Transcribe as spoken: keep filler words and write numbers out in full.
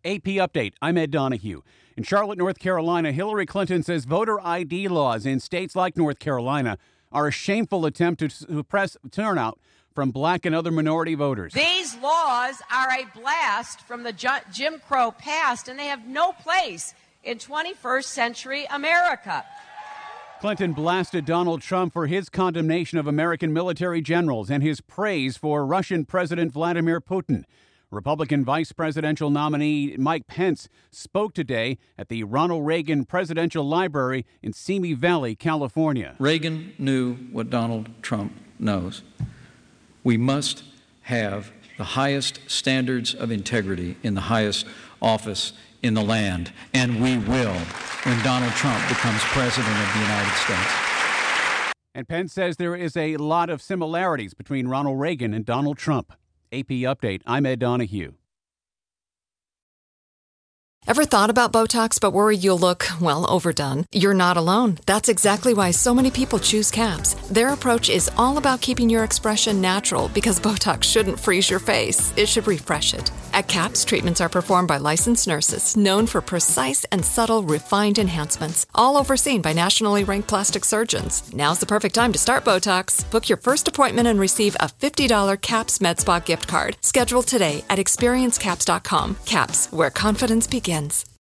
A P Update, I'm Ed Donahue. In Charlotte, North Carolina, Hillary Clinton says voter I D laws in states like North Carolina are a shameful attempt to suppress turnout from black and other minority voters. These laws are a blast from the Jim Crow past, and they have no place in twenty-first century America. Clinton blasted Donald Trump for his condemnation of American military generals and his praise for Russian President Vladimir Putin. Republican vice presidential nominee Mike Pence spoke today at the Ronald Reagan Presidential Library in Simi Valley, California. Reagan knew what Donald Trump knows. We must have the highest standards of integrity in the highest office in the land, and we will when Donald Trump becomes president of the United States. And Pence says there is a lot of similarities between Ronald Reagan and Donald Trump. A P Update, I'm Ed Donahue. Ever thought about Botox but worried you'll look, well, overdone? You're not alone. That's exactly why so many people choose CAPS. Their approach is all about keeping your expression natural because Botox shouldn't freeze your face. It should refresh it. At CAPS, treatments are performed by licensed nurses known for precise and subtle refined enhancements, all overseen by nationally ranked plastic surgeons. Now's the perfect time to start Botox. Book your first appointment and receive a fifty dollars CAPS MedSpa gift card. Schedule today at experience caps dot com. CAPS, where confidence begins.